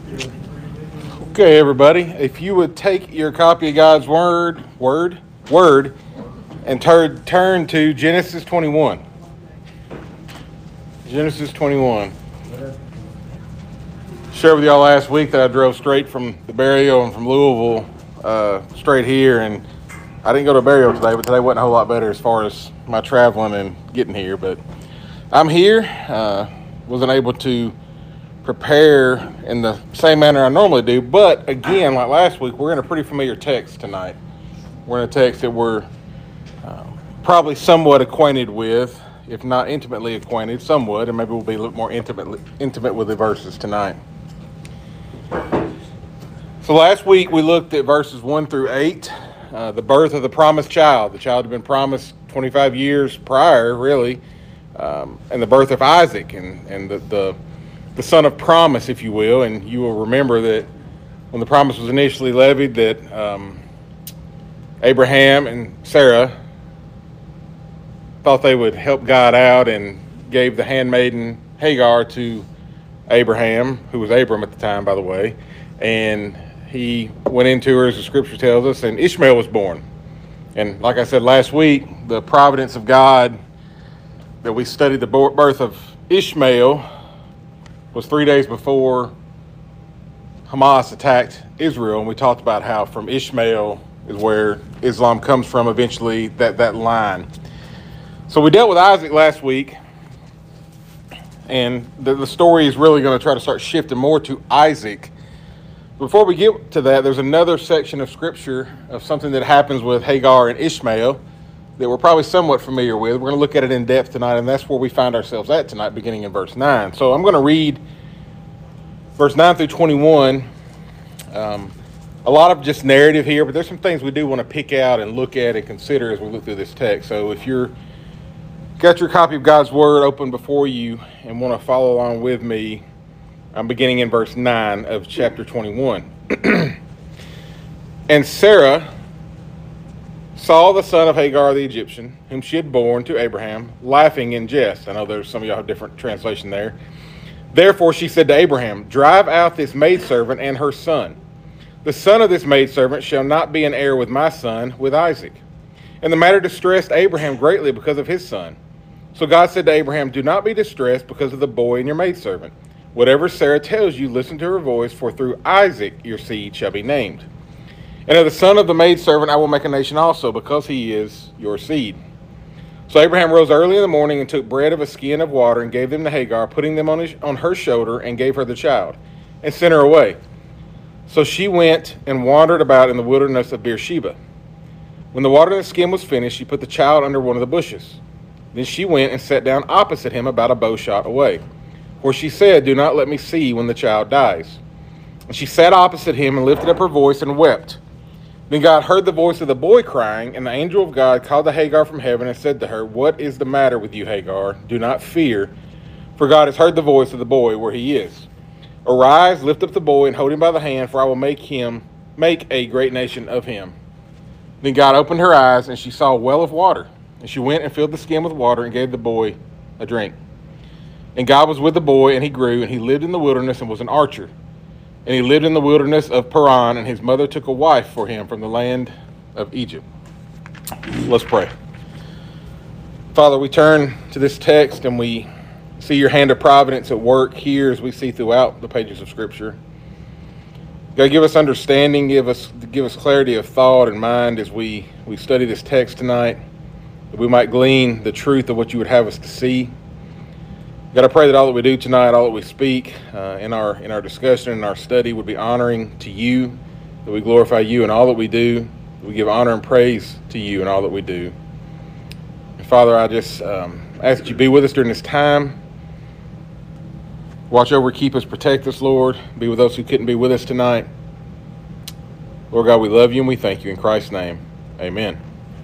Okay, everybody, if you would take your copy of God's Word, and turn to Genesis 21. Genesis 21. Shared with y'all last week that I drove straight from the burial and from Louisville straight here, and I didn't go to burial today, but today wasn't a whole lot better as far as my traveling and getting here. But I'm here, wasn't able to prepare in the same manner I normally do, but again, like last week, we're in a pretty familiar text tonight. We're in a text that we're probably somewhat acquainted with, if not intimately acquainted, somewhat, and maybe we'll be a little more intimate with the verses tonight. So last week we looked at verses 1 through 8, the birth of the promised child. The child had been promised 25 years prior, really, and the birth of Isaac and the son of promise, if you will. And you will remember that when the promise was initially levied, that Abraham and Sarah thought they would help God out and gave the handmaiden Hagar to Abraham, who was Abram at the time, by the way. And he went into her, as the scripture tells us, and Ishmael was born. And like I said last week, the providence of God that we studied the birth of Ishmael was 3 days before Hamas attacked Israel, and we talked about how from Ishmael is where Islam comes from eventually, that line. So we dealt with Isaac last week, and the story is really going to try to start shifting more to Isaac. Before we get to that, there's another section of Scripture of something that happens with Hagar and Ishmael that we're probably somewhat familiar with. We're going to look at it in depth tonight, and that's where we find ourselves at tonight, beginning in verse 9. So I'm going to read verse 9 through 21. A lot of just narrative here, but there's some things we do want to pick out and look at and consider as we look through this text. So if you're got your copy of God's Word open before you and want to follow along with me, I'm beginning in verse 9 of chapter 21. And Sarah saw the son of Hagar the Egyptian, whom she had borne to Abraham, laughing in jest. I know there's some of y'all have different translation there. Therefore she said to Abraham, drive out this maidservant and her son. The son of this maidservant shall not be an heir with my son, with Isaac. And the matter distressed Abraham greatly because of his son. So God said to Abraham, do not be distressed because of the boy and your maidservant. Whatever Sarah tells you, listen to her voice, for through Isaac your seed shall be named. And of the son of the maidservant I will make a nation also, because he is your seed. So Abraham rose early in the morning and took bread of a skin of water and gave them to Hagar, putting them on her shoulder, and gave her the child, and sent her away. So she went and wandered about in the wilderness of Beersheba. When the water in the skin was finished, she put the child under one of the bushes. Then she went and sat down opposite him about a bow shot away. For she said, do not let me see when the child dies. And she sat opposite him and lifted up her voice and wept. Then God heard the voice of the boy crying, and the angel of God called to Hagar from heaven and said to her, what is the matter with you, Hagar? Do not fear, for God has heard the voice of the boy where he is. Arise, lift up the boy, and hold him by the hand, for I will make a great nation of him. Then God opened her eyes, and she saw a well of water. And she went and filled the skin with water and gave the boy a drink. And God was with the boy, and he grew, and he lived in the wilderness and was an archer. And he lived in the wilderness of Paran, and his mother took a wife for him from the land of Egypt. Let's pray. Father, we turn to this text, and we see your hand of providence at work here as we see throughout the pages of Scripture. God, give us understanding, give us clarity of thought and mind as we study this text tonight, that we might glean the truth of what you would have us to see. God, I pray that all that we do tonight, all that we speak in our discussion and our study would be honoring to you, that we glorify you in all that we do, that we give honor and praise to you in all that we do. And Father, I just ask that you be with us during this time. Watch over, keep us, protect us, Lord. Be with those who couldn't be with us tonight. Lord God, we love you and we thank you. In Christ's name, amen.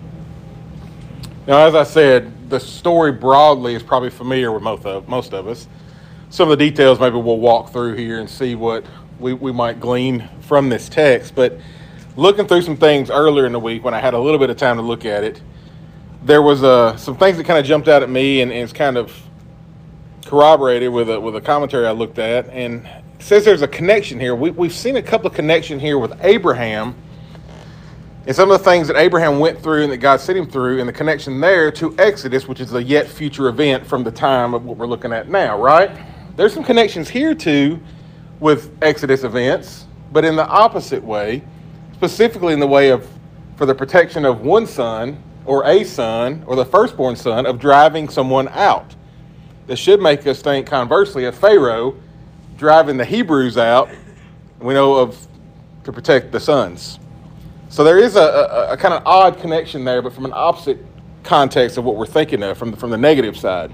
Now, as I said, the story broadly is probably familiar with most of us. Some of the details maybe we'll walk through here and see what we might glean from this text. But looking through some things earlier in the week when I had a little bit of time to look at it, there was some things that kind of jumped out at me and it's kind of corroborated with a commentary I looked at. And says there's a connection here. We've seen a couple of connections here with Abraham and some of the things that Abraham went through and that God sent him through, and the connection there to Exodus, which is a yet future event from the time of what we're looking at now, right? There's some connections here too with Exodus events, but in the opposite way, specifically in the way of for the protection of one son or a son or the firstborn son of driving someone out. This should make us think conversely of Pharaoh driving the Hebrews out, we know of to protect the sons. So there is a kind of odd connection there, but from an opposite context of what we're thinking of, from the negative side.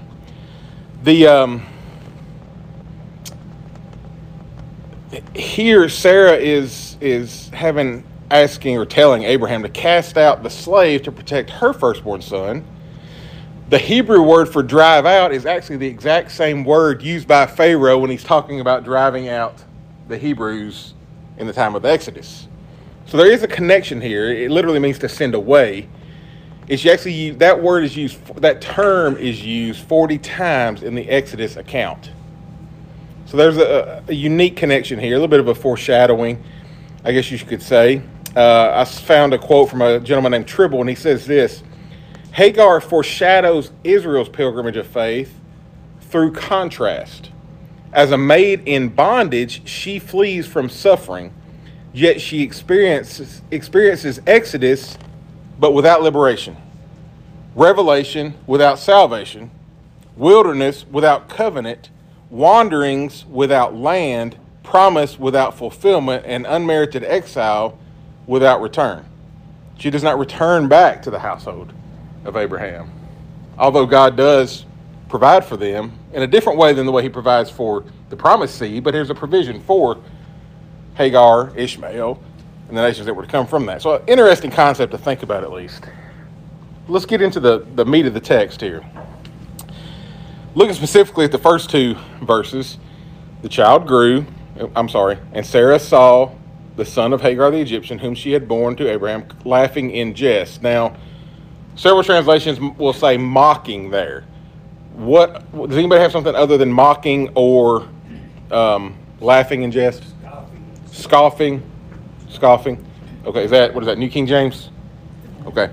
Here Sarah is asking or telling Abraham to cast out the slave to protect her firstborn son. The Hebrew word for drive out is actually the exact same word used by Pharaoh when he's talking about driving out the Hebrews in the time of the Exodus. So there is a connection here. It literally means to send away. It's actually that term is used 40 times in the Exodus account. So there's a unique connection here, a little bit of a foreshadowing, I guess you could say. I found a quote from a gentleman named Tribble, and he says this: Hagar foreshadows Israel's pilgrimage of faith through contrast. As a maid in bondage, she flees from suffering, yet she experiences exodus, but without liberation, revelation without salvation, wilderness without covenant, wanderings without land, promise without fulfillment, and unmerited exile without return. She does not return back to the household of Abraham, although God does provide for them in a different way than the way he provides for the promised seed. But here's a provision for Hagar, Ishmael, and the nations that were to come from that. So an interesting concept to think about, at least. Let's get into the meat of the text here. Looking specifically at the first two verses, the child grew, and Sarah saw the son of Hagar the Egyptian, whom she had borne to Abraham, laughing in jest. Now, several translations will say mocking there. Does anybody have something other than mocking or laughing in jest? Scoffing. Okay, what is that, New King James? Okay.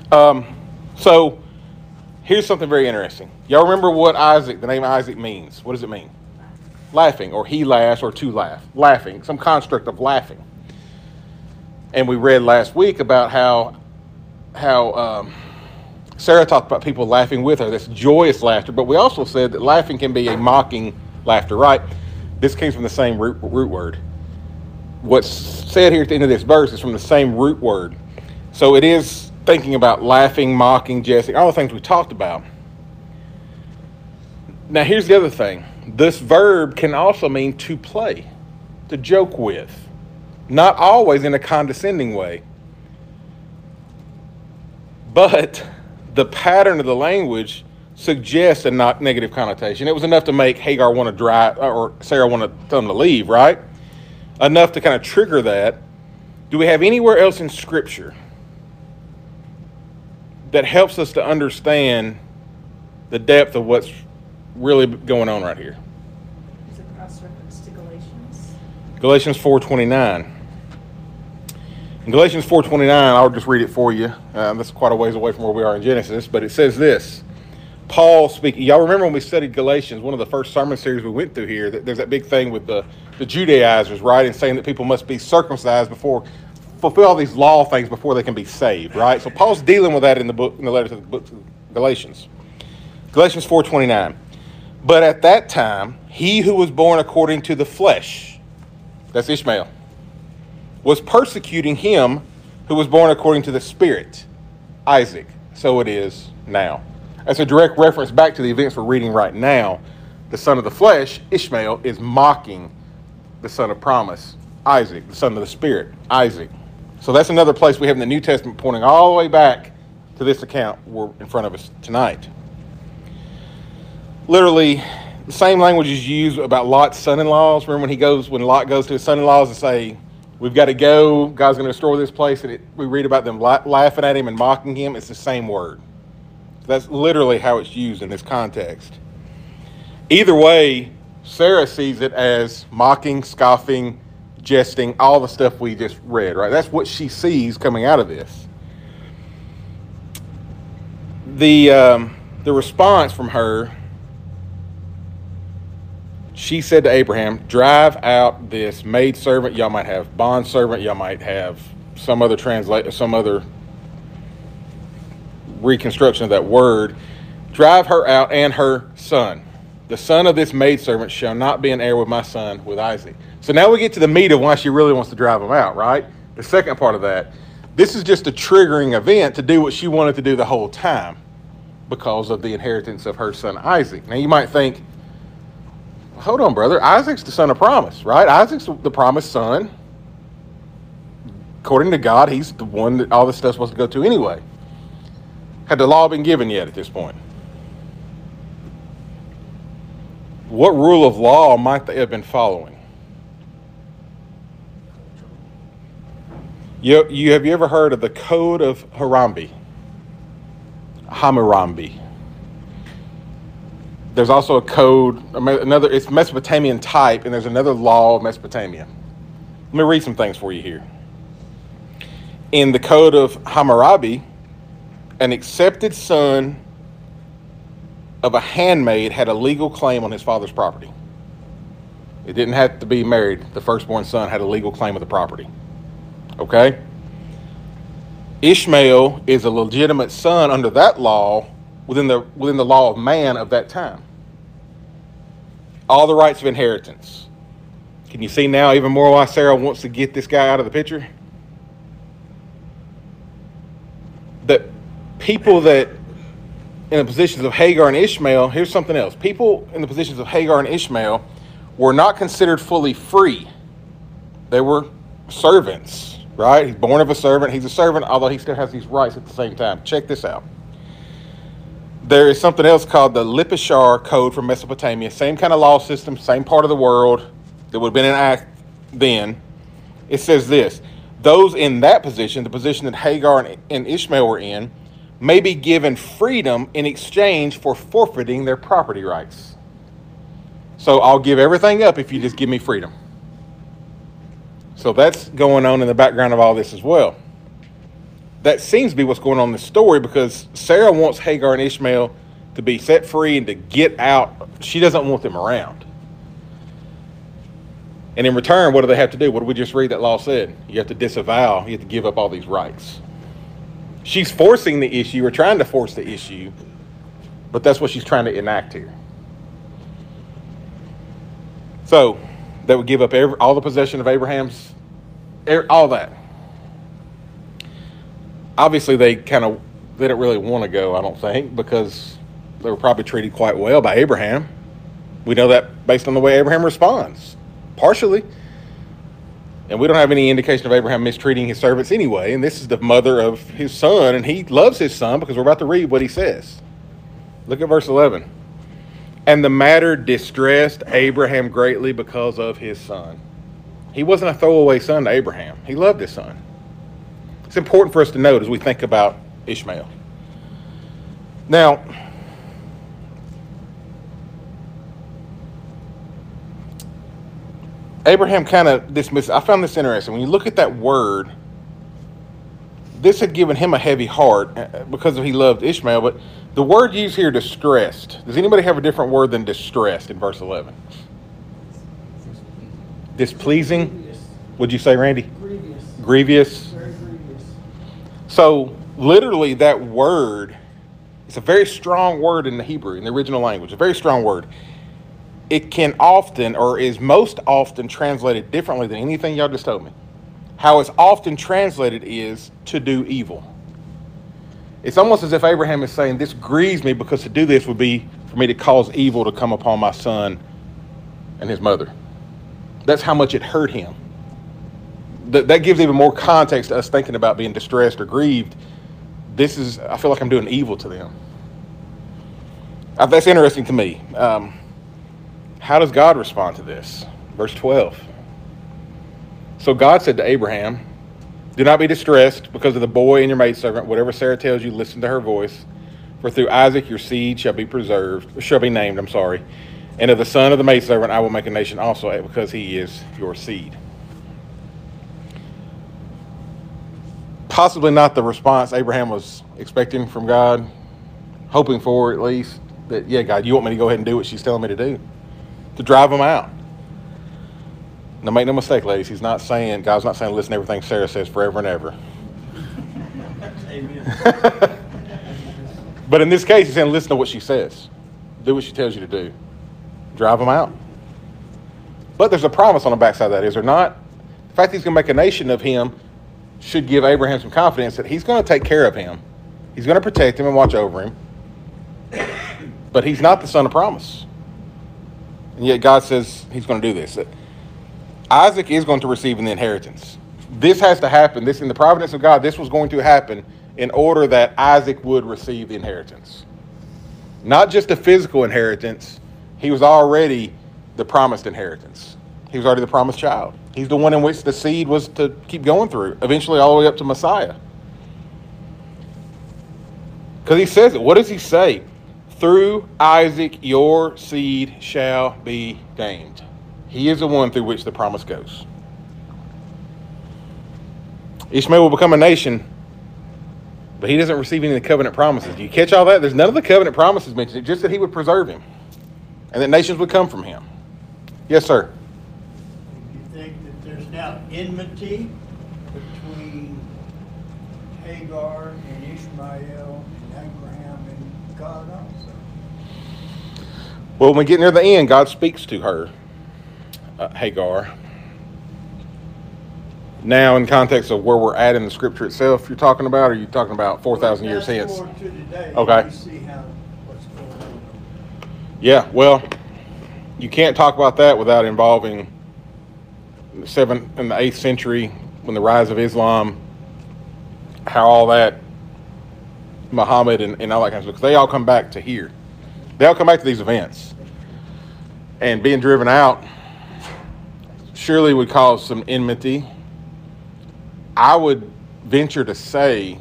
So, here's something very interesting. Y'all remember what the name Isaac means? What does it mean? Laughing, or he laughs, or to laugh. Laughing, some construct of laughing. And we read last week about how Sarah talked about people laughing with her. That's joyous laughter. But we also said that laughing can be a mocking laughter, right? This came from the same root word. What's said here at the end of this verse is from the same root word. So it is thinking about laughing, mocking, jesting, all the things we talked about. Now here's the other thing. This verb can also mean to play, to joke with. Not always in a condescending way. But the pattern of the language suggests a not negative connotation. It was enough to make Hagar want to drive, or Sarah want to tell them to leave, right? Enough to kind of trigger that. Do we have anywhere else in Scripture that helps us to understand the depth of what's really going on right here? Is it cross-reference to Galatians? Galatians 4:29. In Galatians 4:29, I'll just read it for you. That's quite a ways away from where we are in Genesis, but it says this. Paul speaking. Y'all remember when we studied Galatians, one of the first sermon series we went through here, there's that big thing with the Judaizers, right? And saying that people must be circumcised fulfill all these law things before they can be saved, right? So Paul's dealing with that in the letter to the book of Galatians. Galatians 4:29. But at that time, he who was born according to the flesh, that's Ishmael, was persecuting him who was born according to the Spirit, Isaac. So it is now. That's a direct reference back to the events we're reading right now. The son of the flesh, Ishmael, is mocking the son of promise, Isaac, the son of the Spirit, Isaac. So that's another place we have in the New Testament pointing all the way back to this account we're in front of us tonight. Literally, the same language is used about Lot's son-in-laws. Remember when Lot goes to his son-in-laws and say, we've got to go, God's going to destroy this place, and we read about them laughing at him and mocking him. It's the same word. That's literally how it's used in this context. Either way, Sarah sees it as mocking, scoffing, jesting, all the stuff we just read, right? That's what she sees coming out of this. The response from her, she said to Abraham, drive out this maidservant. Y'all might have bondservant. Y'all might have some other reconstruction of that word. Drive her out and her son. The son of this maidservant shall not be an heir with my son, with Isaac. So now we get to the meat of why she really wants to drive him out, right? The second part of that. This is just a triggering event to do what she wanted to do the whole time because of the inheritance of her son Isaac. Now you might think, hold on, brother. Isaac's the son of promise, right? Isaac's the promised son. According to God, he's the one that all this stuff's supposed to go to anyway. Had the law been given yet at this point? What rule of law might they have been following? Have you ever heard of the Code of Hammurabi? There's also a code, it's Mesopotamian type, and there's another law of Mesopotamia. Let me read some things for you here. In the Code of Hammurabi, an accepted son of a handmaid had a legal claim on his father's property. It didn't have to be married. The firstborn son had a legal claim of the property. Okay? Ishmael is a legitimate son under that law within the law of man of that time. All the rights of inheritance. Can you see now even more why Sarah wants to get this guy out of the picture? That people that in the positions of Hagar and Ishmael, here's something else. People in the positions of Hagar and Ishmael were not considered fully free. They were servants, right? He's born of a servant. He's a servant, although he still has these rights at the same time. Check this out. There is something else called the Lipishar Code from Mesopotamia. Same kind of law system, same part of the world that would have been in act then. It says this: those in that position, the position that Hagar and Ishmael were in, may be given freedom in exchange for forfeiting their property rights. So I'll give everything up if you just give me freedom. So that's going on in the background of all this as well. That seems to be what's going on in the story, because Sarah wants Hagar and Ishmael to be set free and to get out. She doesn't want them around. And in return, what do they have to do? What did we just read that law said? You have to disavow. You have to give up all these rights. She's forcing the issue, or trying to force the issue, but that's what she's trying to enact here. So they would give up all the possession of Abraham's, all that. Obviously, they don't really want to go, I don't think, because they were probably treated quite well by Abraham. We know that based on the way Abraham responds, partially. And we don't have any indication of Abraham mistreating his servants anyway. And this is the mother of his son, and he loves his son, because we're about to read what he says. Look at verse 11. And the matter distressed Abraham greatly because of his son. He wasn't a throwaway son to Abraham. He loved his son. It's important for us to note as we think about Ishmael. Now, Abraham kind of dismissed. I found this interesting. When you look at that word, this had given him a heavy heart because he loved Ishmael. But the word used here, distressed. Does anybody have a different word than distressed in verse 11? Displeasing? Would you say, Randy? Grievous. Grievous. Very grievous. So literally that word, it's a very strong word in the Hebrew, in the original language, a very strong word. It can often, or is most often, translated differently than anything y'all just told me. How it's often translated is to do evil. It's almost as if Abraham is saying, this grieves me, because to do this would be for me to cause evil to come upon my son and his mother. That's how much it hurt him. That gives even more context to us thinking about being distressed or grieved. I feel like I'm doing evil to them. That's interesting to me. How does God respond to this? Verse 12. So God said to Abraham, do not be distressed because of the boy and your maidservant. Whatever Sarah tells you, listen to her voice. For through Isaac your seed shall be named, And of the son of the maidservant I will make a nation also, because he is your seed. Possibly not the response Abraham was expecting from God, hoping for at least, that, yeah, God, you want me to go ahead and do what she's telling me to do, to drive them out. Now, make no mistake, ladies, God's not saying listen to everything Sarah says forever and ever. Amen. But in this case, he's saying, listen to what she says. Do what she tells you to do. Drive them out. But there's a promise on the backside of that, is there not? The fact that he's going to make a nation of him should give Abraham some confidence that he's going to take care of him. He's going to protect him and watch over him. But he's not the son of promise. And yet God says he's going to do this. That Isaac is going to receive an inheritance. This has to happen. This, in the providence of God, this was going to happen in order that Isaac would receive the inheritance. Not just a physical inheritance. He was already the promised inheritance. He was already the promised child. He's the one in which the seed was to keep going through, eventually all the way up to Messiah. Because he says it. What does he say? Through Isaac your seed shall be named. He is the one through which the promise goes. Ishmael will become a nation, but he doesn't receive any of the covenant promises. Do you catch all that? There's none of the covenant promises mentioned, just that he would preserve him and that nations would come from him. Yes, sir. Do you think that there's now enmity between Hagar and Ishmael and Abraham and God also? Well, when we get near the end, God speaks to her, Hagar. Now, in context of where we're at in the scripture itself, you're talking about, or are you talking about 4,000 years hence? Fast forward to today, Okay. you see what's going on. Yeah, well, you can't talk about that without involving the 7th and the 8th century, when the rise of Islam, how all that, Muhammad and all that kind of stuff, because they all come back to here. They all come back to these events. And being driven out surely would cause some enmity. I would venture to say,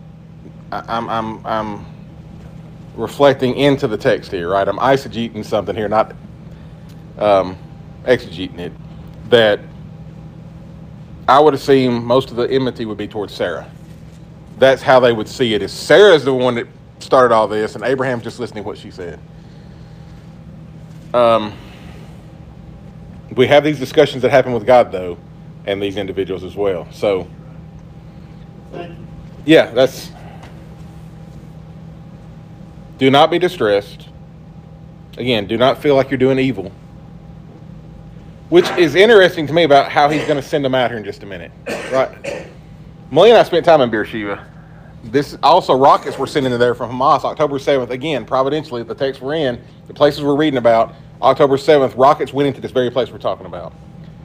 I'm reflecting into the text here, right? I'm eisegeting something here, not exegeting it. That I would assume most of the enmity would be towards Sarah. That's how they would see it. Is Sarah's the one that started all this, and Abraham's just listening to what she said. We have these discussions that happen with God, though, and these individuals as well. So, Thank you. yeah, that's... Do not be distressed. Again, do not feel like you're doing evil. Which is interesting to me about how he's going to send them out here in just a minute. Right? Molly and I spent time in Beersheba. This also, rockets were sent into there from Hamas October 7th. Again, providentially, the text we're in, the places we're reading about, October 7th, rockets went into this very place we're talking about.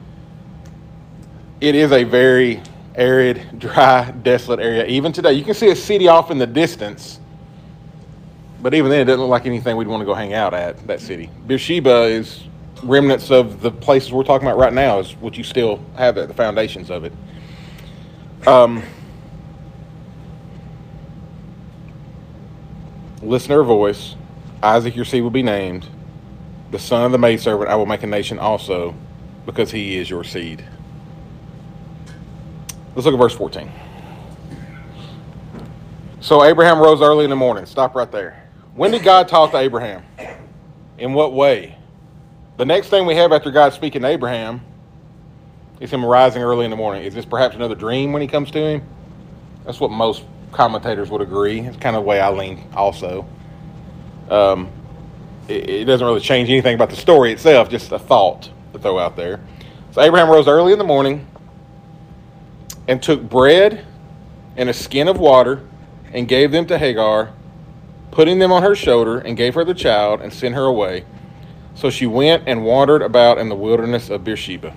It is a very arid, dry, desolate area. Even today, you can see a city off in the distance, but even then, it doesn't look like anything we'd want to go hang out at, that city. Beersheba is remnants of the places we're talking about right now, is what you still have there, the foundations of it. Listen to her voice. Isaac, your seed will be named. The son of the maidservant, I will make a nation also, because he is your seed. Let's look at verse 14. So Abraham rose early in the morning. Stop right there. When did God talk to Abraham? In what way? The next thing we have after God speaking to Abraham is him rising early in the morning. Is this perhaps another dream when he comes to him? That's what most commentators would agree. It's kind of the way I lean also. It doesn't really change anything about the story itself, just a thought to throw out there. So Abraham rose early in the morning and took bread and a skin of water and gave them to Hagar, putting them on her shoulder, and gave her the child and sent her away. So she went and wandered about in the wilderness of Beersheba.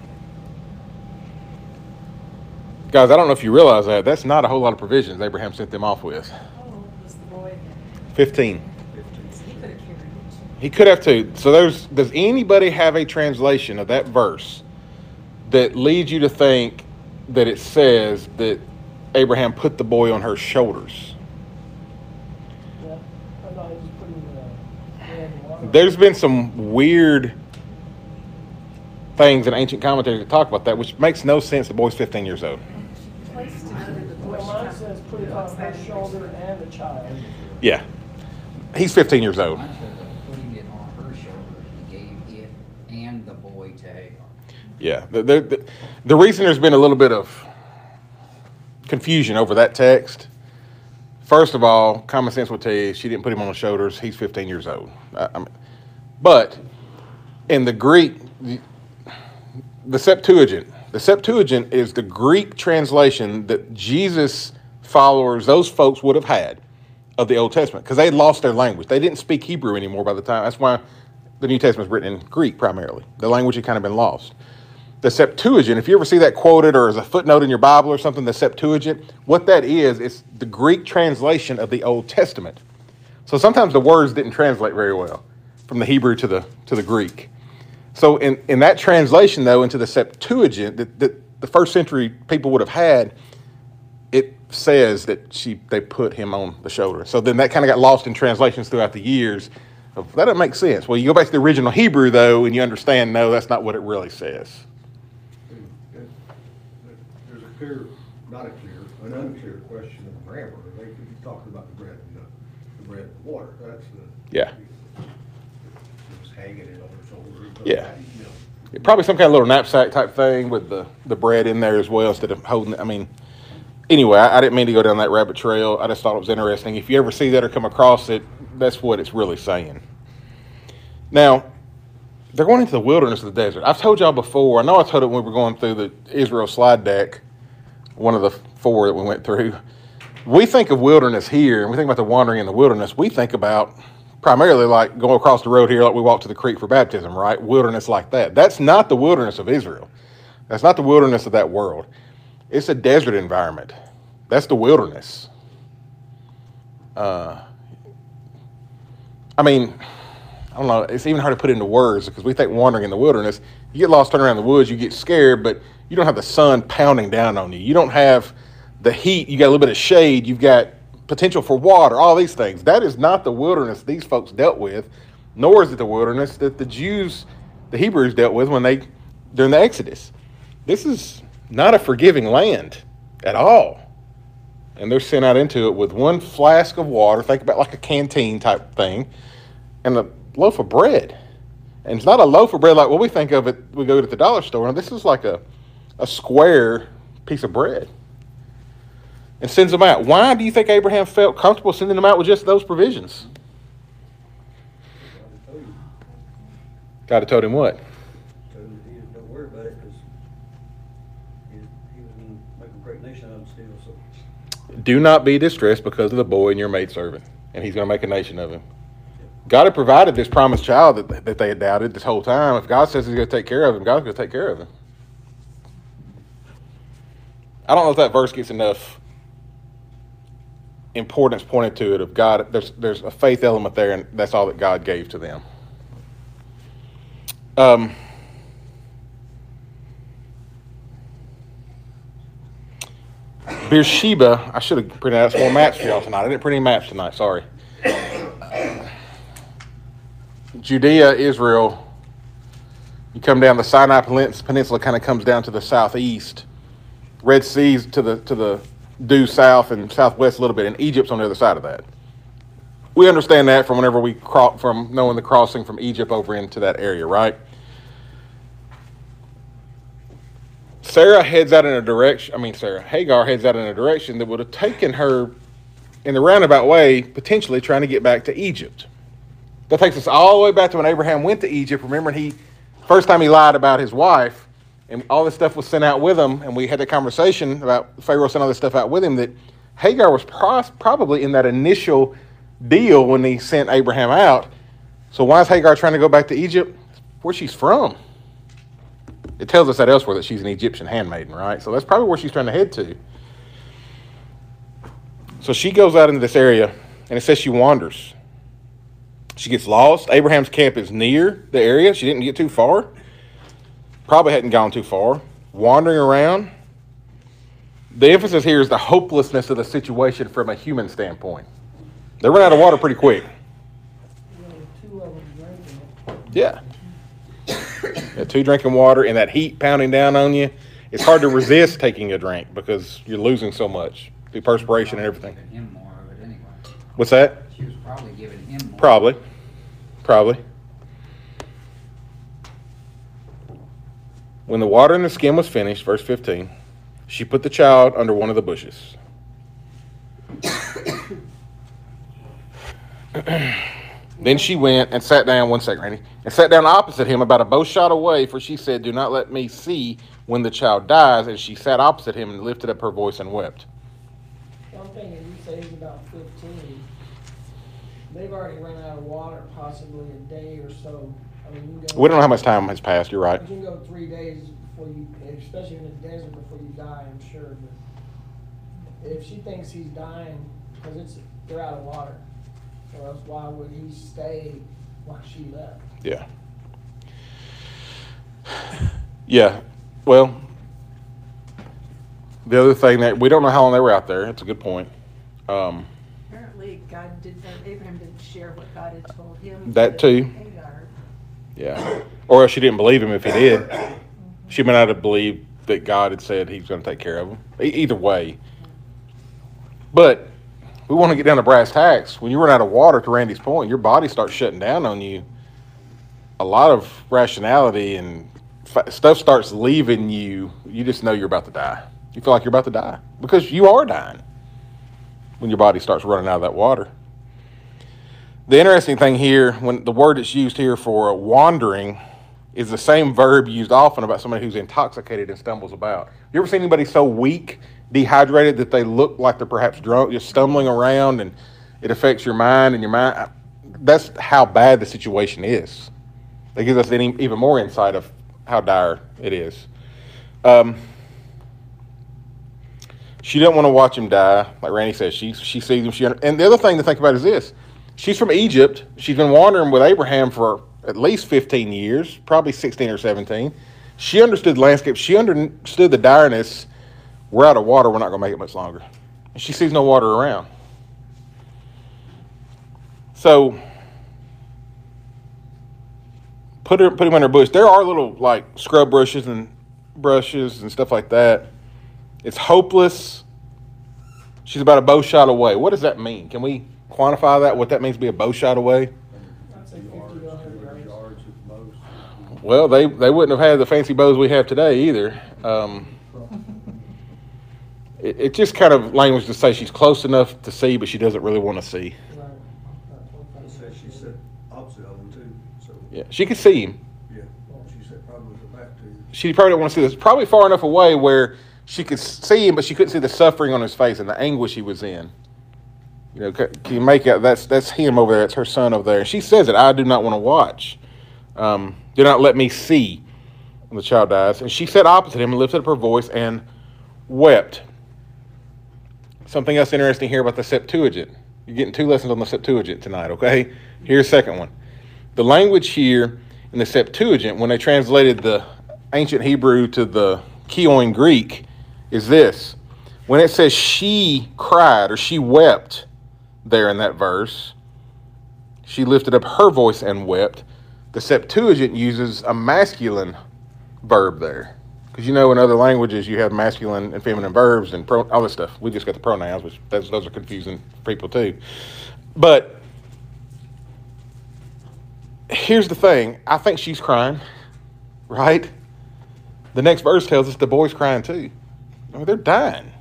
Guys, I don't know if you realize that. That's not a whole lot of provisions Abraham sent them off with. How old was the boy then? 15. So he could have carried it. He could have too. So does anybody have a translation of that verse that leads you to think that it says that Abraham put the boy on her shoulders? Yeah, I thought he was putting bread and water. There's been some weird things in ancient commentaries that talk about that, which makes no sense. The boy's 15 years old. She placed it under the Well, bush. mine says put it on her shoulder and the child. Yeah. He's 15 years old. Mine says putting it on her shoulder, he gave it and the boy to Hagar. Yeah. The reason there's been a little bit of confusion over that text, first of all, common sense would tell you she didn't put him on the shoulders. He's 15 years old. But in the Greek, the Septuagint is the Greek translation that Jesus followers, those folks would have had of the Old Testament, because they had lost their language. They didn't speak Hebrew anymore by the time. That's why the New Testament is written in Greek primarily. The language had kind of been lost. The Septuagint, if you ever see that quoted or as a footnote in your Bible or something, the Septuagint, what that is, it's the Greek translation of the Old Testament. So sometimes the words didn't translate very well from the Hebrew to the Greek. So in that translation, though, into the Septuagint that the first century people would have had, it says that they put him on the shoulder. So then that kind of got lost in translations throughout the years. That doesn't make sense. Well, you go back to the original Hebrew, though, and you understand, no, that's not what it really says. There's a clear, not a clear, an unclear question of grammar. They could be talking about the bread and the water. That's the. Yeah. Just hanging it on her shoulder. Yeah. You know. Probably some kind of little knapsack type thing with the bread in there as well instead of holding it. I mean, anyway, I didn't mean to go down that rabbit trail. I just thought it was interesting. If you ever see that or come across it, that's what it's really saying. Now, they're going into the wilderness of the desert. I've told y'all before. I know I told it when we were going through the Israel slide deck, one of the 4 that we went through. We think of wilderness here, and we think about the wandering in the wilderness. We think about primarily like going across the road here like we walk to the creek for baptism, right? Wilderness like that. That's not the wilderness of Israel. That's not the wilderness of that world. It's a desert environment. That's the wilderness. I mean, I don't know. It's even hard to put into words because we think wandering in the wilderness, you get lost turning around the woods, you get scared, but you don't have the sun pounding down on you. You don't have the heat. You got a little bit of shade. You've got potential for water, all these things. That is not the wilderness these folks dealt with, nor is it the wilderness that the Jews, the Hebrews dealt with during the Exodus. This is not a forgiving land at all. And they're sent out into it with one flask of water, think about like a canteen type thing, and a loaf of bread. And it's not a loaf of bread like what we think of it, we go to the dollar store. Now, this is like a square piece of bread. And sends them out. Why do you think Abraham felt comfortable sending them out with just those provisions? God had told him what? Told him that he don't worry about it because he was going to make a great nation out of him still. So. Do not be distressed because of the boy and your maidservant, and he's going to make a nation of him. God had provided this promised child that they had doubted this whole time. If God says he's going to take care of him, God's going to take care of him. I don't know if that verse gets enough importance pointed to it of God. There's a faith element there, and that's all that God gave to them. Beersheba, I should have printed out some more maps for y'all tonight. I didn't print any maps tonight, sorry. Judea, Israel, you come down the Sinai Peninsula, kind of comes down to the southeast. Red Sea's to the due south and southwest a little bit, and Egypt's on the other side of that. We understand that from whenever from knowing the crossing from Egypt over into that area, right? Hagar heads out in a direction that would have taken her in the roundabout way, potentially trying to get back to Egypt. That takes us all the way back to when Abraham went to Egypt. Remember, first time he lied about his wife, and all this stuff was sent out with him, and we had that conversation about Pharaoh sent all this stuff out with him, that Hagar was probably in that initial deal when he sent Abraham out. So why is Hagar trying to go back to Egypt? Where she's from. It tells us that elsewhere that she's an Egyptian handmaiden, right? So that's probably where she's trying to head to. So she goes out into this area, and it says she wanders. She gets lost. Abraham's camp is near the area. She didn't get too far. Probably hadn't gone too far. Wandering around. The emphasis here is the hopelessness of the situation from a human standpoint. They run out of water pretty quick. Two of them drank Yeah. Yeah, 2 drinking water and that heat pounding down on you. It's hard to resist taking a drink because you're losing so much through perspiration and everything. Giving him more of it anyway. What's that? She was probably giving him more. Probably. When the water in the skin was finished, verse 15, she put the child under one of the bushes. Then she went and sat down, one second, Randy, and sat down opposite him about a bow shot away, for she said, do not let me see when the child dies. And she sat opposite him and lifted up her voice and wept. One thing, if you say he's about 15, they've already run out of water, possibly a day or so. I mean, you can go. We don't know how much time has passed, you're right. You can go 3 days before you, especially in the desert, before you die, I'm sure. But if she thinks he's dying, because they're out of water, or else why would he stay while she left? Yeah. Yeah. Well, the other thing that we don't know how long they were out there. That's a good point. Apparently, Abraham didn't share what God had told him. That too. Hagar. Yeah. Or else she didn't believe him if he did. She may not have believed that God had said he's going to take care of him. Either way. But we want to get down to brass tacks. When you run out of water, to Randy's point, your body starts shutting down on you. A lot of rationality and stuff starts leaving you. You just know you're about to die. You feel like you're about to die because you are dying when your body starts running out of that water. The interesting thing here, when the word that's used here for wandering is the same verb used often about somebody who's intoxicated and stumbles about. You ever seen anybody so weak, dehydrated, that they look like they're perhaps drunk, just stumbling around, and it affects your mind, and your mind? That's how bad the situation is. That gives us even more insight of how dire it is. She didn't want to watch him die. Like Randy says, she sees him. And the other thing to think about is this. She's from Egypt. She's been wandering with Abraham for at least 15 years, probably 16 or 17. She understood the landscape. She understood the direness. We're out of water. We're not going to make it much longer. And she sees no water around. So put him under a bush. There are little like scrub brushes and stuff like that. It's hopeless. She's about a bow shot away. What does that mean? Can we quantify that? What that means to be a bow shot away? I'd say 50 to 100 yards. At the most. Well, they wouldn't have had the fancy bows we have today either. It just kind of language to say she's close enough to see, but she doesn't really want to see. Right. It says she sat opposite of him too, so, Yeah, she could see him. yeah, she sat probably with her back to him. She probably didn't want to see this. Probably far enough away where she could see him, but she couldn't see the suffering on his face and the anguish he was in. You know, can you make out that's him over there? It's her son over there. And she says it. I do not want to watch. Do not let me see when the child dies. And she sat opposite him and lifted up her voice and wept. Something else interesting here about the Septuagint. You're getting 2 lessons on the Septuagint tonight, okay? Here's the second one. The language here in the Septuagint, when they translated the ancient Hebrew to the Koine Greek, is this. When it says she cried or she wept there in that verse, she lifted up her voice and wept. The Septuagint uses a masculine verb there. Because you know in other languages you have masculine and feminine verbs and all this stuff. We just got the pronouns, which those are confusing for people too. But here's the thing. I think she's crying, right? The next verse tells us the boy's crying too. I mean, they're dying.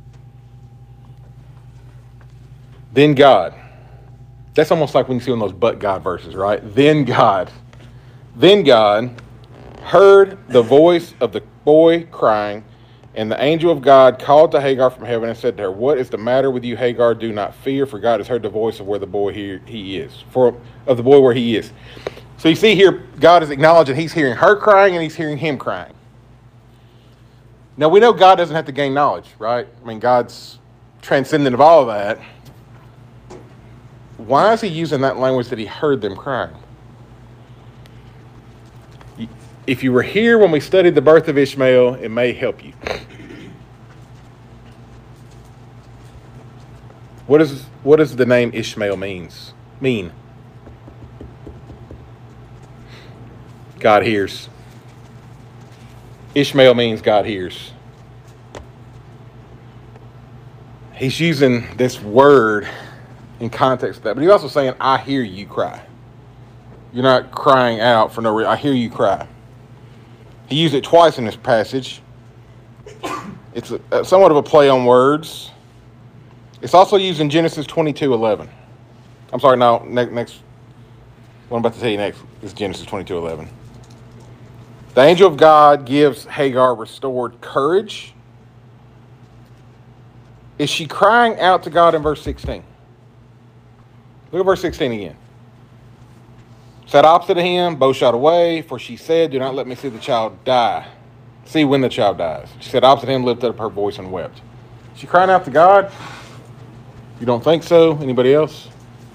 Then God. That's almost like when you see one of those but God verses, right? Then God heard the voice of the boy crying, and the angel of God called to Hagar from heaven and said to her, what is the matter with you, Hagar? Do not fear, for God has heard the voice of where the boy he is. Of the boy where he is. So you see here, God is acknowledging he's hearing her crying and he's hearing him crying. Now we know God doesn't have to gain knowledge, right? I mean, God's transcendent of all of that. Why is he using that language that he heard them crying? If you were here when we studied the birth of Ishmael, it may help you. What does the name Ishmael mean? God hears. Ishmael means God hears. He's using this word in context of that, but he's also saying, I hear you cry. You're not crying out for no reason. I hear you cry. He used it twice in this passage. It's somewhat of a play on words. It's also used in Genesis 22:11. I'm sorry, no, next. What I'm about to tell you next is Genesis 22:11. The angel of God gives Hagar restored courage. Is she crying out to God in verse 16? Look at verse 16 again. Sat opposite of him, bow shot away, for she said, do not let me see the child die. See when the child dies. She said opposite him, lifted up her voice and wept. Is she crying out to God? You don't think so? Anybody else?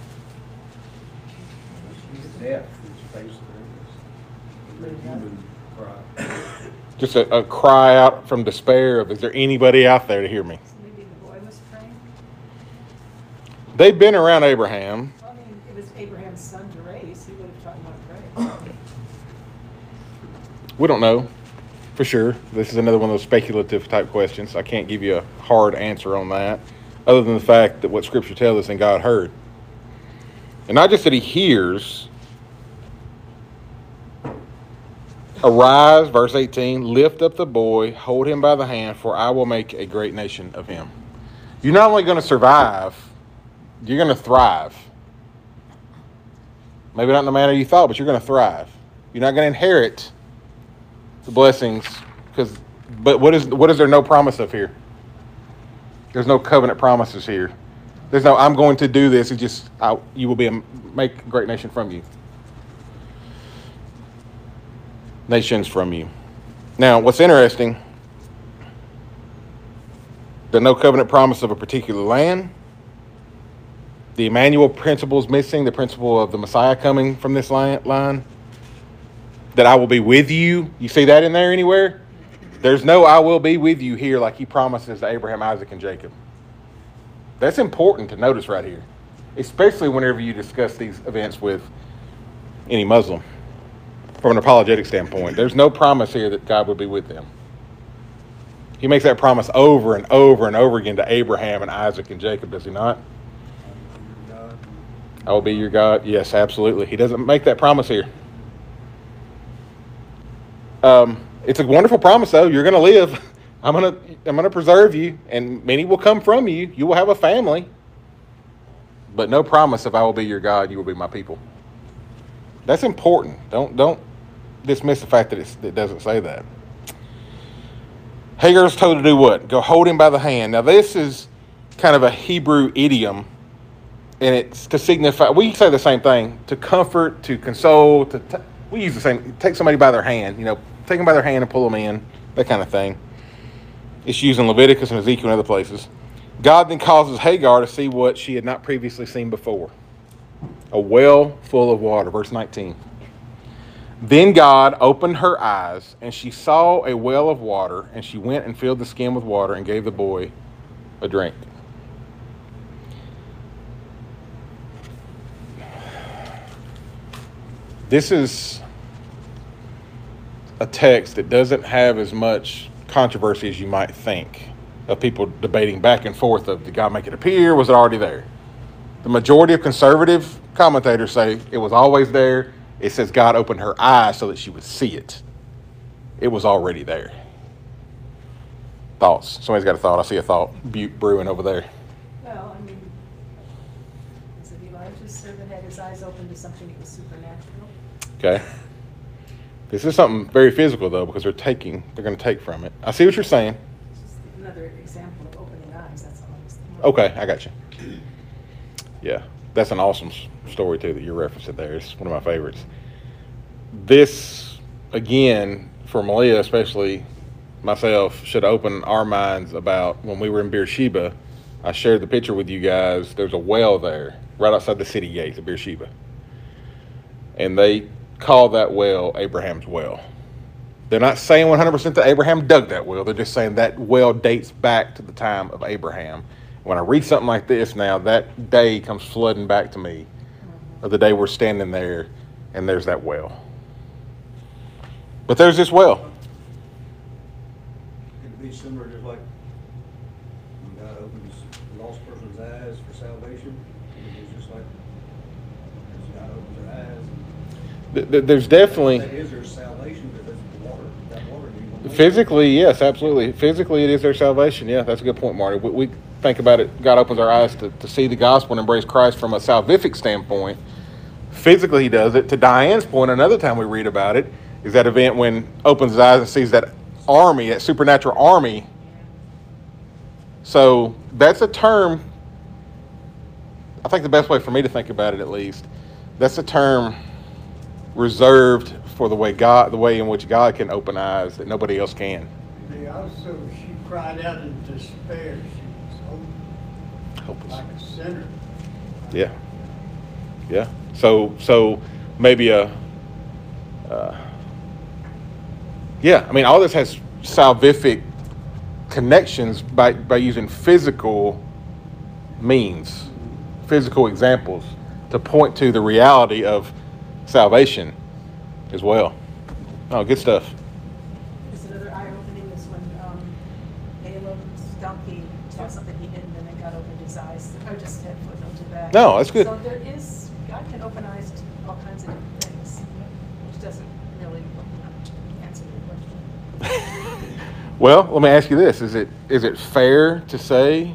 Death is faced there. Human cry. Just a cry out from despair of, is there anybody out there to hear me? Maybe the boy was praying. They've been around Abraham. Well, I mean, it was Abraham's son to raise. He would have taught him how to pray. We don't know for sure. This is another one of those speculative type questions. I can't give you a hard answer on that, other than the fact that what Scripture tells us and God heard. And not just that he hears. Arise, verse 18, lift up the boy, hold him by the hand, for I will make a great nation of him. You're not only going to survive, you're going to thrive. Maybe not in the manner you thought, but you're going to thrive. You're not going to inherit the blessings, but what is there no promise of here? There's no covenant promises here. There's no, I'm going to do this. It's just, you will make a great nation from you. Nations from you. Now, what's interesting, there's no covenant promise of a particular land. The Emmanuel principle is missing, the principle of the Messiah coming from this line. That I will be with you. You see that in there anywhere? There's no I will be with you here like he promises to Abraham, Isaac, and Jacob. That's important to notice right here, especially whenever you discuss these events with any Muslim. From an apologetic standpoint, there's no promise here that God would be with them. He makes that promise over and over and over again to Abraham and Isaac and Jacob, does he not? I will be your God. Yes, absolutely. He doesn't make that promise here. It's a wonderful promise, though. You're going to live. I'm going to preserve you, and many will come from you. You will have a family, but no promise of I will be your God. You will be my people. That's important. Don't dismiss the fact that it doesn't say that. Hagar's told to do what? Go hold him by the hand. Now, this is kind of a Hebrew idiom, and it's to signify. We say the same thing: to comfort, to console. We use the same. Take somebody by their hand. Take them by their hand and pull them in. That kind of thing. It's used in Leviticus and Ezekiel and other places. God then causes Hagar to see what she had not previously seen before. A well full of water. Verse 19. Then God opened her eyes, and she saw a well of water, and she went and filled the skin with water and gave the boy a drink. This is a text that doesn't have as much controversy as you might think, of people debating back and forth of, did God make it appear? Was it already there? The majority of conservative commentators say it was always there. It says God opened her eyes so that she would see it. It was already there. Thoughts? Somebody's got a thought. I see a thought brewing over there. Well, I mean, is it Elijah's servant had his eyes open to something that was supernatural? Okay. This is something very physical, though, because they're going to take from it. I see what you're saying. It's just another example of opening eyes. That's all I was thinking. Okay, I got you. Yeah, that's an awesome story, too, that you're referencing there. It's one of my favorites. This, again, for Malia, especially myself, should open our minds about when we were in Beersheba. I shared the picture with you guys. There's a well there right outside the city gates of Beersheba. And they call that well Abraham's well. They're not saying 100% that Abraham dug that well. They're just saying that well dates back to the time of Abraham. When I read something like this now, that day comes flooding back to me of the day we're standing there and there's that well. But there's this well. It'd be similar, just like when God opens a lost person's eyes for salvation. It's just like as God opens their eyes. There's definitely, That is their salvation, because it's the water. That water. physically, yes, absolutely. Physically, it is their salvation. Yeah, that's a good point, Marty. We think about it, God opens our eyes to see the gospel and embrace Christ from a salvific standpoint. Physically, he does it. To Diane's point, another time we read about it is that event when opens his eyes and sees that army, that supernatural army. So that's a term, I think the best way for me to think about it, at least, that's a term reserved for the way in which God can open eyes that nobody else can. She cried out in despair. She was Hopeless. like a sinner. Yeah. Yeah. So maybe yeah, I mean, all this has salvific connections by using physical means, physical examples to point to the reality of salvation as well. Oh, good stuff. There's another eye-opening is when Balaam's donkey saw something he didn't, and then God opened his eyes. I just had a footnote to that. No, that's good. So there is, God can open eyes to all kinds of different things, which doesn't really answer the question. Well, let me ask you this. Is it fair to say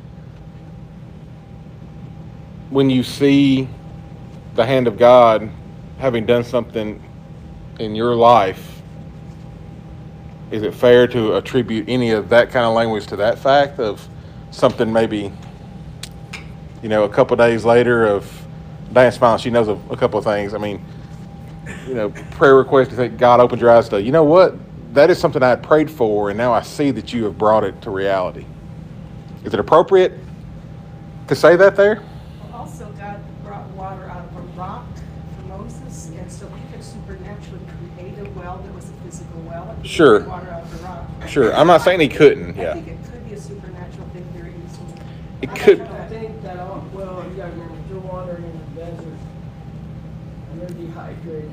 when you see the hand of God having done something in your life, is it fair to attribute any of that kind of language to that fact of something maybe, a couple of days later of Diane smiling, she knows a couple of things. I mean, prayer request to say God opened your eyes to, you know what? That is something I had prayed for, and now I see that you have brought it to reality. Is it appropriate to say that there? Well, also, God brought water out of a rock for Moses, and so he could supernaturally create a well that was a physical well. And he Sure. could bring water out of the rock. Sure. I'm not saying he couldn't. I Yeah. think it could be a supernatural thing very easily. It could. I think that, well, you gotta remember, if you're wandering in the desert and you're dehydrated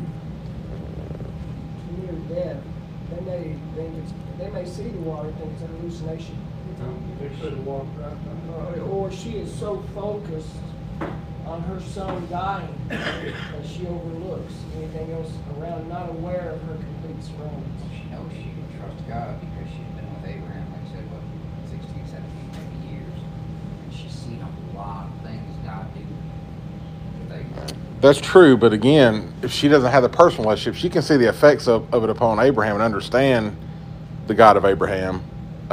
and you're dead, they may see the water and think it's an hallucination. They could have walked right by. Or she is so focused on her son dying that she overlooks anything else around, not aware of her complete surroundings. She knows she can trust God because she's been with Abraham, like I said, 16, 17, maybe years. And she's seen a lot of things God do with Abraham. That's true, but again, if she doesn't have the personal relationship, she can see the effects of it upon Abraham and understand the God of Abraham.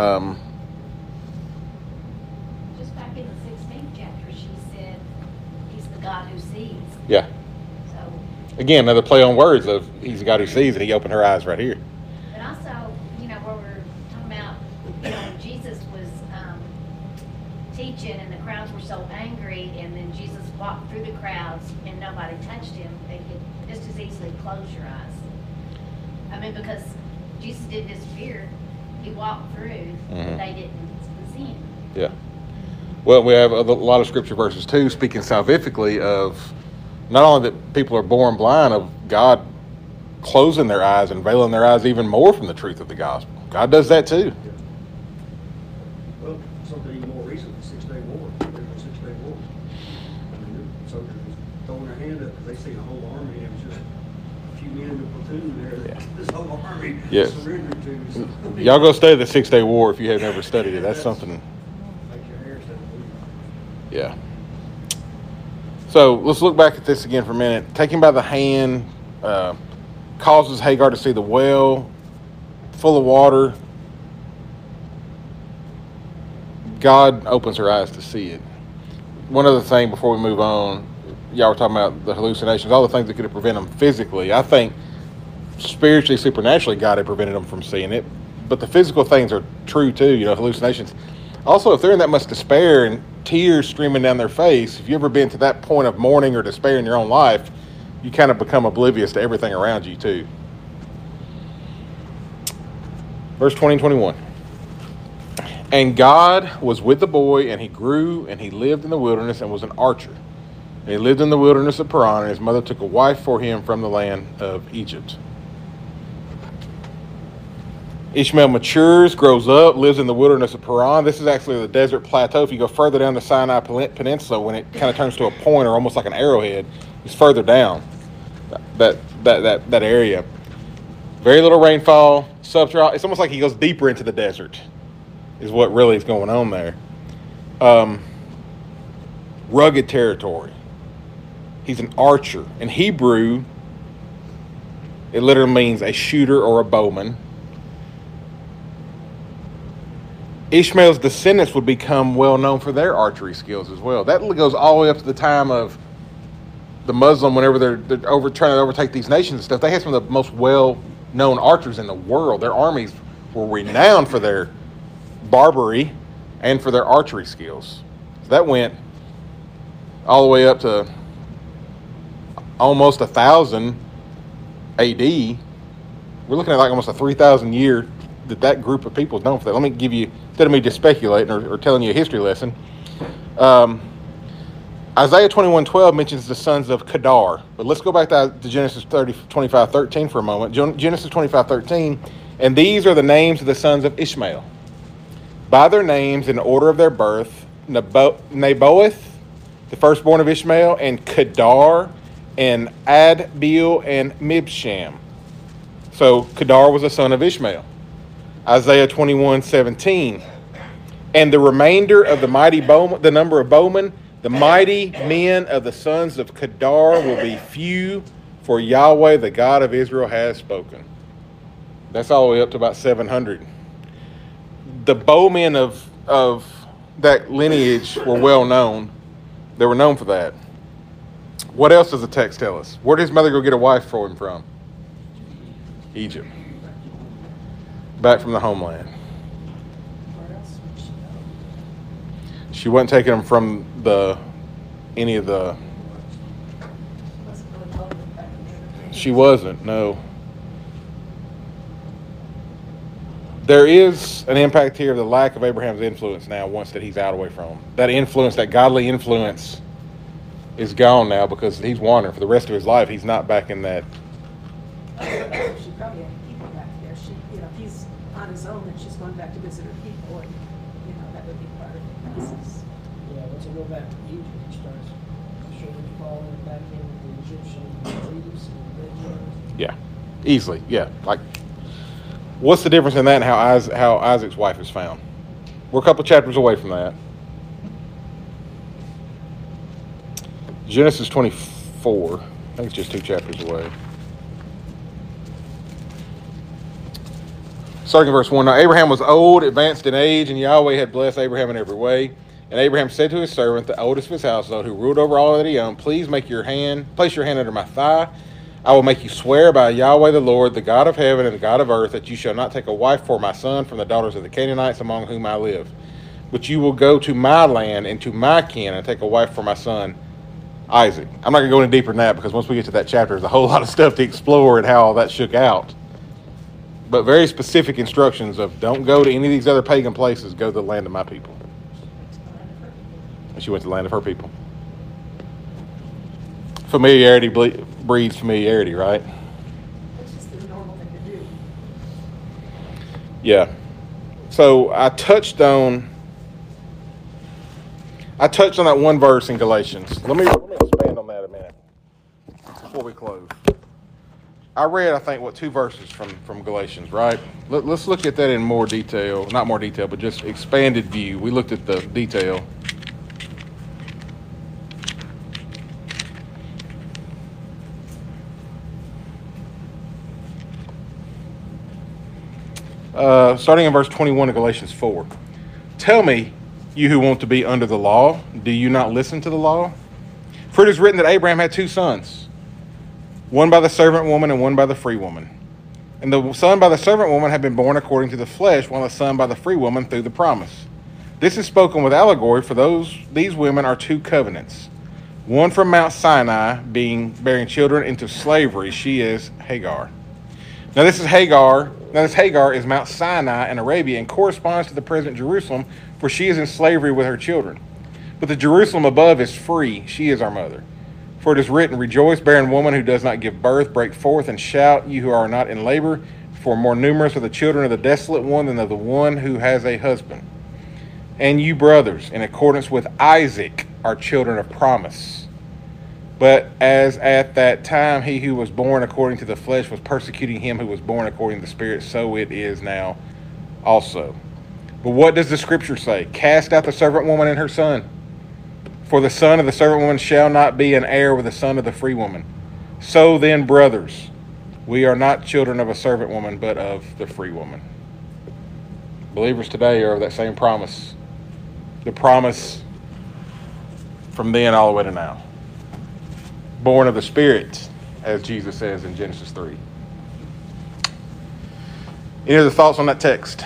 Just back in the 16th chapter, she said, he's the God who sees. Yeah. So, Again, another play on words of he's the God who sees, and he opened her eyes right here. but also, where we're talking about, when Jesus was teaching and the crowds were so angry, and then Jesus walked through the crowds and nobody touched him, they could just as easily close your eyes. I mean, because Jesus didn't disappear. He walked through, Mhm. they didn't see him. Yeah. Well, we have a lot of scripture verses too, speaking salvifically of not only that people are born blind, of God closing their eyes and veiling their eyes even more from the truth of the gospel. God does that too. Well, something even more recent, the 6-Day War. There's a 6-Day war. I mean, the soldiers was throwing their hand up because they seen a whole army, and it was just a few men in the platoon there that this whole army Yes. surrendered to. So, Y'all go study the 6-Day War if you have never studied it. That's something. Makes your hair stand up. Yeah. So let's look back at this again for a minute. Taking by the hand causes Hagar to see the well full of water. God opens her eyes to see it. One other thing before we move on, y'all were talking about the hallucinations, all the things that could have prevented them physically. I think spiritually, supernaturally, God had prevented them from seeing it. But the physical things are true too, hallucinations. Also, if they're in that much despair and tears streaming down their face, if you've ever been to that point of mourning or despair in your own life, you kind of become oblivious to everything around you too. Verse 20 and 21. And God was with the boy, and he grew, and he lived in the wilderness and was an archer. And he lived in the wilderness of Paran, and his mother took a wife for him from the land of Egypt. Ishmael matures, grows up, lives in the wilderness of Paran. This is actually the desert plateau. If you go further down the Sinai Peninsula, when it kind of turns to a point or almost like an arrowhead, it's further down that area. Very little rainfall, subtropical. It's almost like he goes deeper into the desert, is what really is going on there. Rugged territory. He's an archer. In Hebrew, it literally means a shooter or a bowman. Ishmael's descendants would become well known for their archery skills as well. That goes all the way up to the time of the Muslim, whenever they're trying to overtake these nations and stuff. They had some of the most well-known archers in the world. Their armies were renowned for their barbarity and for their archery skills. So that went all the way up to almost 1000 AD. We're looking at like almost a 3,000 year that group of people is known for that. Let me give you, instead of me just speculating or telling you a history lesson, Isaiah 21:12 mentions the sons of Kedar. But let's go back to Genesis 25:13 for a moment. Genesis 25:13, and these are the names of the sons of Ishmael, by their names in order of their birth: Naboth, the firstborn of Ishmael, and Kedar, and Adbeel, and Mibsham. So Kedar was a son of Ishmael. Isaiah 21:17, and the remainder of the mighty bowmen, the number of bowmen, the mighty men of the sons of Kedar will be few, for Yahweh, the God of Israel, has spoken. That's all the way up to about 700. The bowmen of that lineage were well known. They were known for that. What else does the text tell us? Where did his mother go get a wife for him from? Egypt. Back from the homeland. Where else would she go? She wasn't taking him from any of the. Wasn't really relevant back in the other days. She wasn't, no. There is an impact here of the lack of Abraham's influence now once that he's out away from him. That influence, that godly influence, is gone now because he's wandering for the rest of his life. He's not back in that. She probably had people back there. She, if he's on his own, then she's going back to visit her people, and, that would be part of the process. Yeah, once you go back to Egypt, he starts showing falling back in with the Egyptian beliefs and religions. Yeah, easily. Yeah, like, what's the difference in that and how Isaac's wife is found? We're a couple chapters away from that. Genesis 24. I think it's just 2 chapters away. Starting in verse 1. Now Abraham was old, advanced in age, and Yahweh had blessed Abraham in every way. And Abraham said to his servant, the oldest of his household, who ruled over all that he owned, please place your hand under my thigh. I will make you swear by Yahweh the Lord, the God of heaven and the God of earth, that you shall not take a wife for my son from the daughters of the Canaanites among whom I live. But you will go to my land and to my kin and take a wife for my son Isaac. I'm not going to go any deeper than that because once we get to that chapter, there's a whole lot of stuff to explore and how all that shook out. But very specific instructions of don't go to any of these other pagan places, go to the land of my people. And she went to the land of her people. Familiarity breeds familiarity, right? It's just the normal thing to do. Yeah. So I touched on that one verse in Galatians. Let me expand on that a minute before we close. I read, I think, 2 verses from Galatians, right? Let's look at that in more detail. Not more detail, but just expanded view. We looked at the detail. Starting in verse 21 of Galatians 4. Tell me, you who want to be under the law, do you not listen to the law? For it is written that Abraham had 2 sons, one by the servant woman and one by the free woman. And the son by the servant woman had been born according to the flesh, while the son by the free woman through the promise. This is spoken with allegory, for these women are 2 covenants. One from Mount Sinai, bearing children into slavery. She is Hagar. Now this Hagar is Mount Sinai in Arabia and corresponds to the present Jerusalem, for she is in slavery with her children. But the Jerusalem above is free. She is our mother. For it is written, rejoice, barren woman who does not give birth, break forth and shout, you who are not in labor. For more numerous are the children of the desolate one than of the one who has a husband. And you, brothers, in accordance with Isaac, are children of promise. But as at that time he who was born according to the flesh was persecuting him who was born according to the Spirit, so it is now also. But what does the Scripture say? Cast out the servant woman and her son. For the son of the servant woman shall not be an heir with the son of the free woman. So then, brothers, we are not children of a servant woman, but of the free woman. Believers today are of that same promise. The promise from then all the way to now. Born of the Spirit, as Jesus says in Genesis 3. Any other thoughts on that text?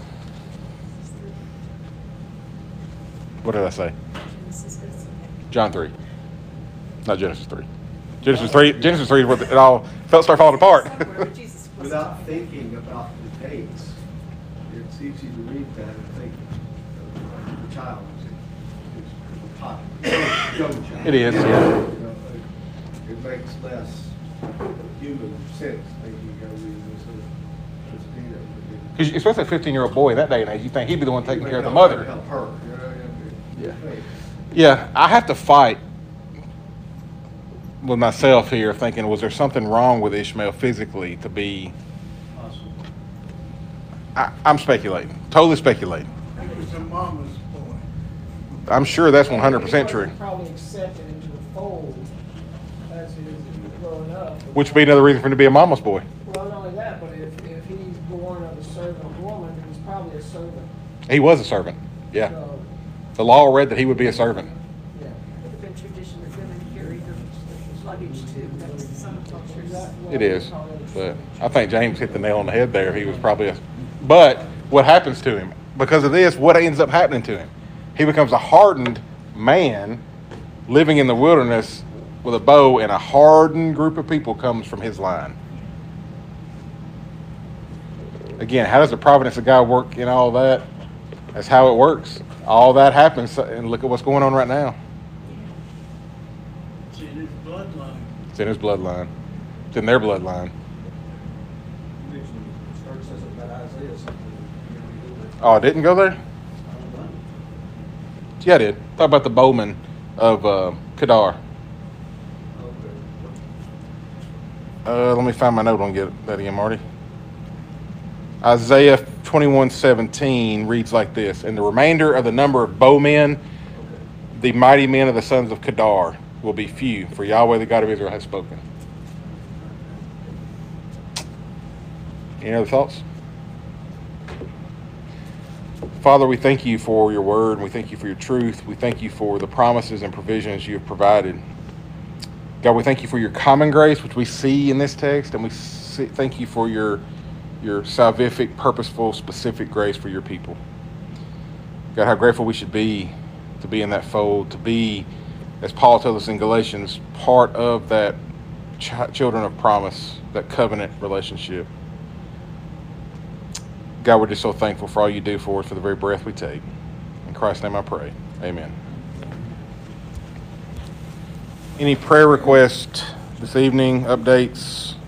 What did I say? John 3. Not Genesis 3. Genesis 3 is what it all started falling apart. Without thinking about the dates, it's easy to read that and think the child is hot, young child. It is, yeah. You know, it makes less human sense thinking as Peter. Because especially a 15-year-old boy in that day and age, you think he'd be the one taking care of the mother. Help her, you know, Yeah. Yeah, I have to fight with myself here, thinking, was there something wrong with Ishmael physically to be... I'm speculating, totally speculating. He was a mama's boy. I'm sure that's 100% true. Probably accepted into the fold as he was growing up. Which would be another reason for him to be a mama's boy. Well, not only that, but if he's born of a servant woman, he's probably a servant. He was a servant, yeah. So, The law read that he would be a servant. yeah. Would have been tradition that women carried the luggage too. That's some cultures. It is, but I think James hit the nail on the head there. He was probably a... But what happens to him? Because of this, what ends up happening to him? He becomes a hardened man living in the wilderness with a bow, and a hardened group of people comes from his line. Again, how does the providence of God work in all that? That's how it works. All that happens, and look at what's going on right now. It's in his bloodline. It's in his bloodline. It's in their bloodline. You mentioned, started says something about Isaiah, something. Oh, I didn't go there? Yeah, I did. Talk about the bowman of Kedar. Let me find my note on get that again, Marty. Isaiah 21:17 reads like this: "And the remainder of the number of bowmen, the mighty men of the sons of Kedar, will be few, for Yahweh, the God of Israel, has spoken." Any other thoughts? Father, we thank you for your word, and we thank you for your truth. We thank you for the promises and provisions you have provided. God, we thank you for your common grace, which we see in this text, and thank you for your salvific, purposeful, specific grace for your people. God, how grateful we should be to be in that fold, to be, as Paul tells us in Galatians, part of that children of promise, that covenant relationship. God, we're just so thankful for all you do for us, for the very breath we take. In Christ's name I pray. Amen. Any prayer requests this evening, updates?